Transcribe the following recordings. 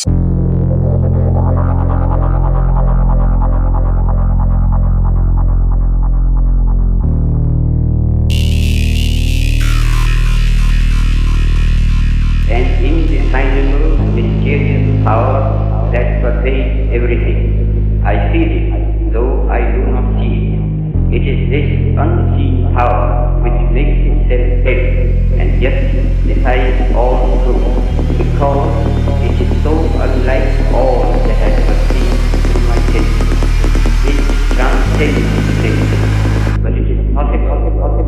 An indefinable, mysterious power that pervades everything. I feel it, though I do not see it. It is this unseen power which makes itself felt and yet defies all truth, because it is so unlike all that has perceived in my senses. It transcends senses, but it is possible.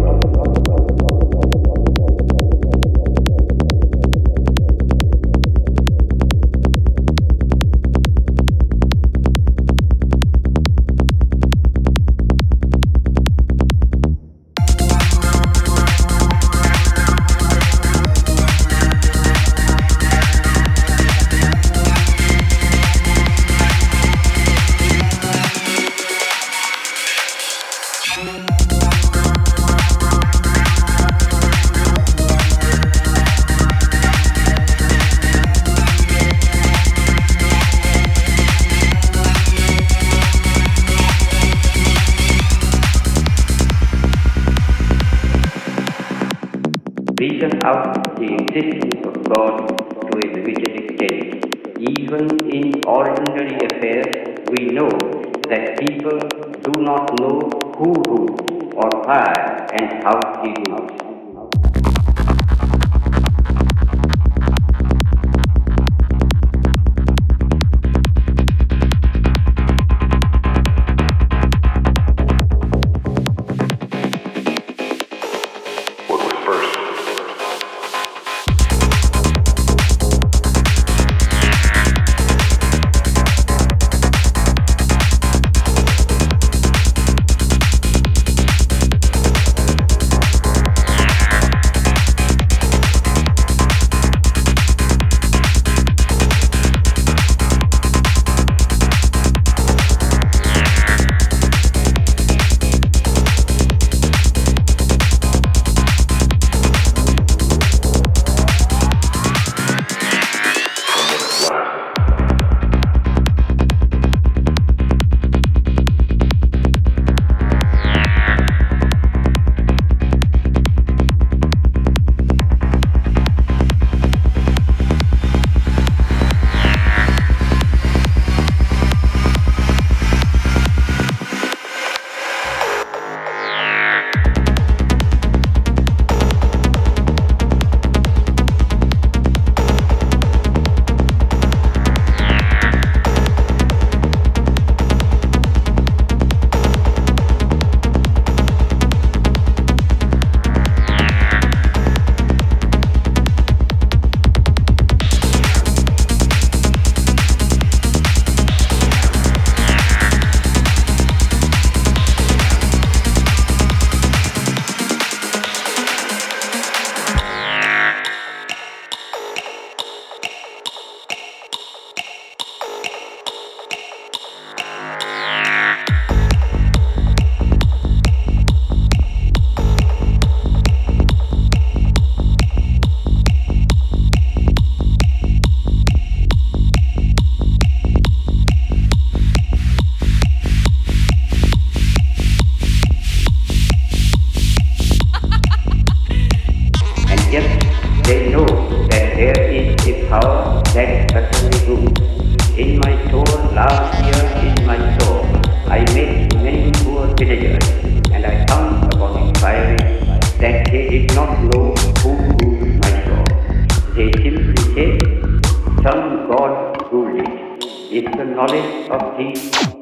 Reason out the existence of God to a limited extent. Even in ordinary affairs, we know that people do not know who rules or why and how he rules. They know that there is a power that utterly rules. In my store last year, in my store, I met many poor villagers, and I found upon inquiry that they did not know who ruled my store. They simply said, some God ruled it. If the knowledge of these